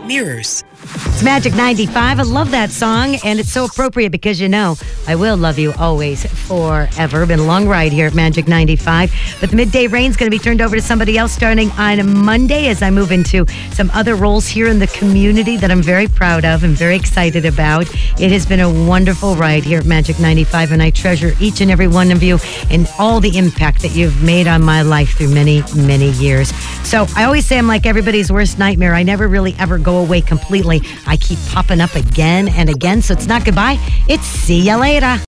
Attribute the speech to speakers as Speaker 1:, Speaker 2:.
Speaker 1: Mirrors.
Speaker 2: It's Magic 95. I love that song, and it's so appropriate because I will love you always, forever. Been a long ride here at Magic 95, but the midday rain's going to be turned over to somebody else starting on Monday as I move into some other roles here in the community that I'm very proud of and very excited about. It has been a wonderful ride here at Magic 95, and I treasure each and every one of you and all the impact that you've made on my life through many, many years. So I always say I'm like everybody's worst nightmare. I never really ever go away completely. I keep popping up again and again, so it's not goodbye. It's see ya later.